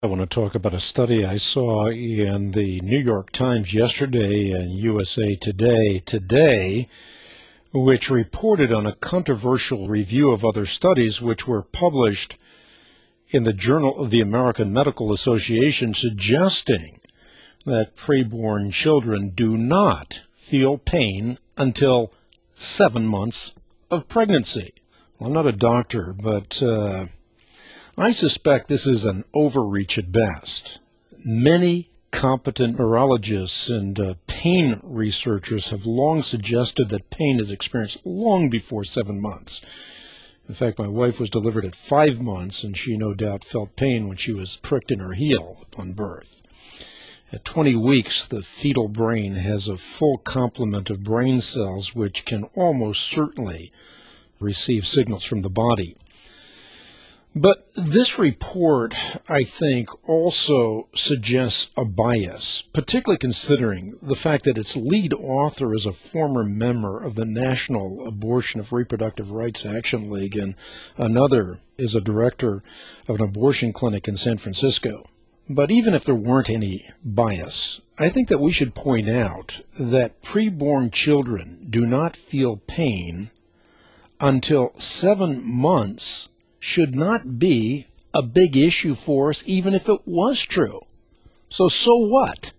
I want to talk about a study I saw in the New York Times yesterday and USA Today, which reported on a controversial review of other studies which were published in the Journal of the American Medical Association, suggesting that preborn children do not feel pain until 7 months of pregnancy. Well, I'm not a doctor, but I suspect this is an overreach at best. Many competent neurologists and pain researchers have long suggested that pain is experienced long before 7 months. In fact, my wife was delivered at 5 months, and she no doubt felt pain when she was pricked in her heel upon birth. At 20 weeks, the fetal brain has a full complement of brain cells which can almost certainly receive signals from the body. But this report, I think, also suggests a bias, particularly considering the fact that its lead author is a former member of the National Abortion of Reproductive Rights Action League, and another is a director of an abortion clinic in San Francisco. But even if there weren't any bias, I think that we should point out that preborn children do not feel pain until 7 months should not be a big issue for us, even if it was true. So what?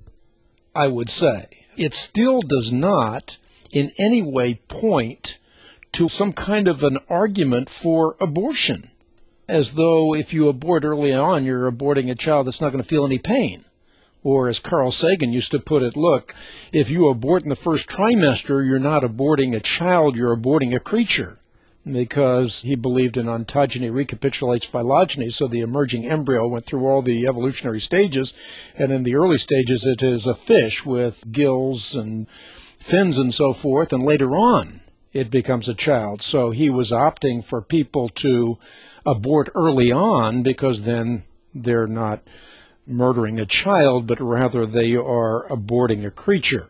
I would say. It still does not in any way point to some kind of an argument for abortion, as though if you abort early on, you're aborting a child that's not going to feel any pain. Or as Carl Sagan used to put it, look, if you abort in the first trimester, you're not aborting a child, you're aborting a creature. Because he believed in ontogeny recapitulates phylogeny, so the emerging embryo went through all the evolutionary stages, and in the early stages it is a fish with gills and fins and so forth, and later on it becomes a child. So he was opting for people to abort early on because then they're not murdering a child, but rather they are aborting a creature.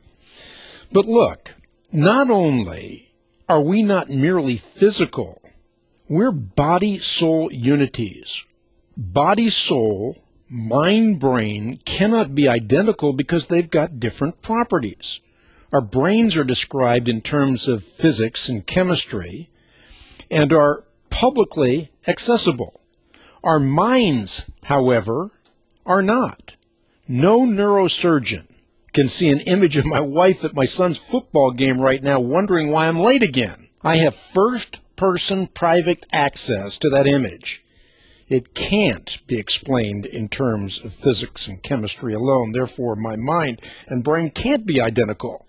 But look, not only are we not merely physical, we're body-soul unities. Body-soul, mind-brain cannot be identical because they've got different properties. Our brains are described in terms of physics and chemistry and are publicly accessible. Our minds, however, are not. No neurosurgeon can see an image of my wife at my son's football game right now wondering why I'm late again. I have first-person private access to that image. It can't be explained in terms of physics and chemistry alone. Therefore, my mind and brain can't be identical.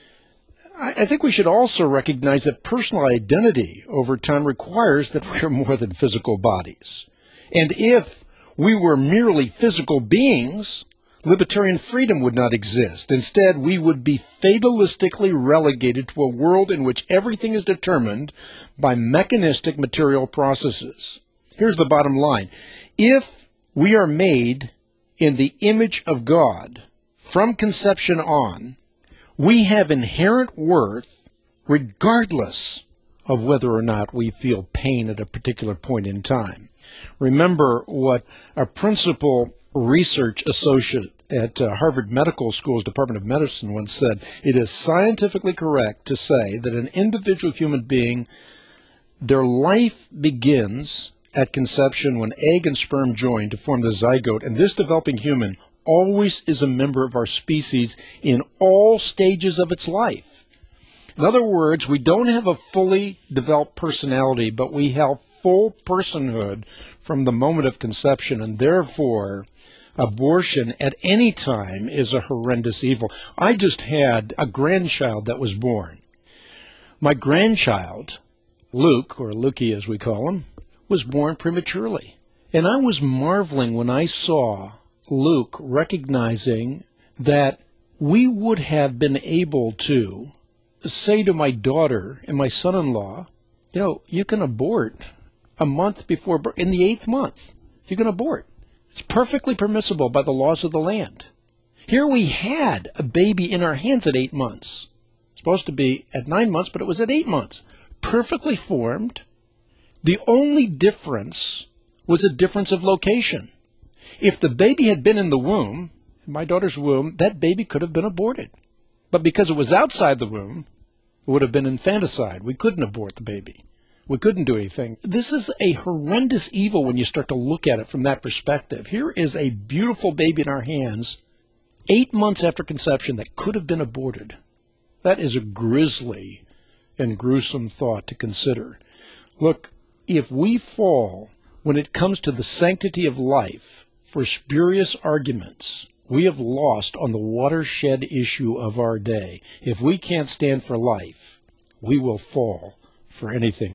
I think we should also recognize that personal identity over time requires that we're more than physical bodies. And if we were merely physical beings, libertarian freedom would not exist. Instead, we would be fatalistically relegated to a world in which everything is determined by mechanistic material processes. Here's the bottom line. If we are made in the image of God from conception on, we have inherent worth regardless of whether or not we feel pain at a particular point in time. Remember what a principal research associate at Harvard Medical School's Department of Medicine once said, it is scientifically correct to say that an individual human being, their life begins at conception when egg and sperm join to form the zygote, and this developing human always is a member of our species in all stages of its life. In other words, we don't have a fully developed personality, but we have full personhood from the moment of conception, and therefore abortion at any time is a horrendous evil. I just had a grandchild that was born. My grandchild, Luke, or Lukey as we call him, was born prematurely. And I was marveling when I saw Luke recognizing that we would have been able to say to my daughter and my son-in-law, you can abort a month before birth. In the 8th month, you can abort. It's perfectly permissible by the laws of the land. Here we had a baby in our hands at 8 months. Supposed to be at 9 months, but it was at 8 months. Perfectly formed. The only difference was a difference of location. If the baby had been in the womb, in my daughter's womb, that baby could have been aborted. But because it was outside the womb, it would have been infanticide. We couldn't abort the baby. We couldn't do anything. This is a horrendous evil when you start to look at it from that perspective. Here is a beautiful baby in our hands, 8 months after conception, that could have been aborted. That is a grisly and gruesome thought to consider. Look, if we fall when it comes to the sanctity of life for spurious arguments, we have lost on the watershed issue of our day. If we can't stand for life, we will fall for anything.